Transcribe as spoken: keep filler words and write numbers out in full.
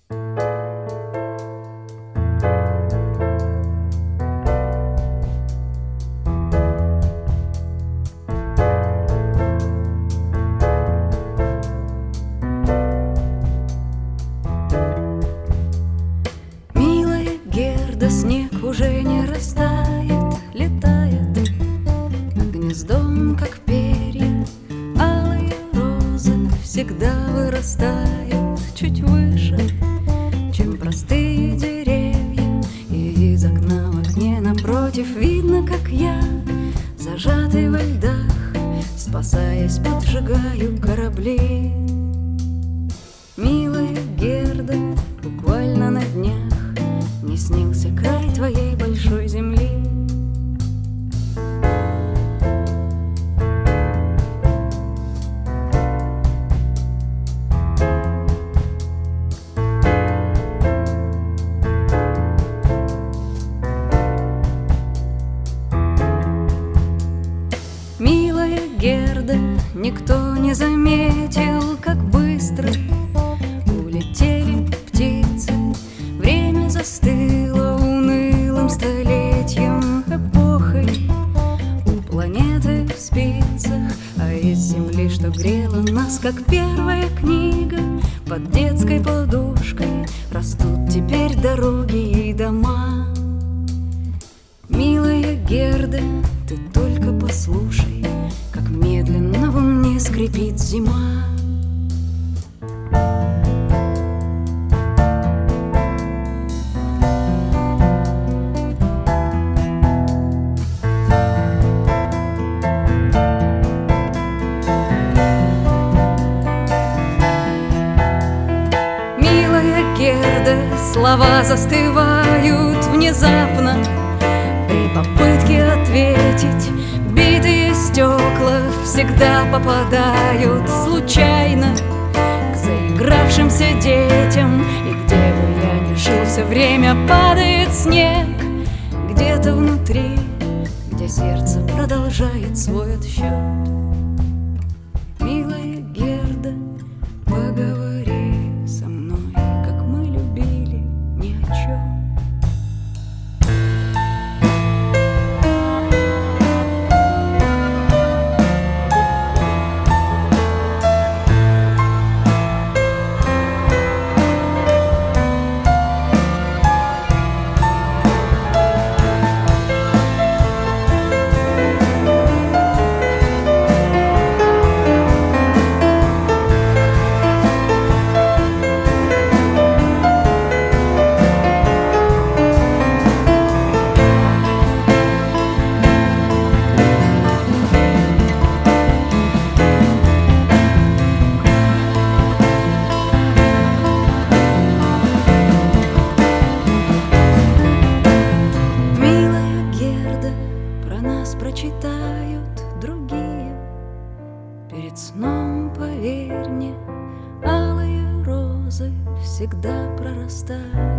Снег уже не растает, летает над гнездом, как перья. Алые розы всегда вырастают чуть выше, чем простые деревья. И из окна в окне напротив видно, как я, зажатый во льдах, спасаясь, поджигаю корабли. Милая Герда, буквально на днях мне снился край твоей большой земли. Милая Герда, никто не заметил, как быстро улетели птицы. Время застыло унылым столетием, эпохой у планеты в спицах. А из земли, что грела нас, как первая книга, под детской подушкой растут теперь дороги и дома. Милая Герда, ты только послушай, как медленно во мне скрипит зима. Герда, слова застывают внезапно при попытке ответить. Битые стекла всегда попадают случайно к заигравшимся детям. И где бы я ни жил, все время падает снег. Где-то внутри, где сердце продолжает свой отсчет. Милая Герда, поговори со мной, как мы любили ни о чем. Прочитают другие перед сном, поверь мне, алые розы всегда прорастают.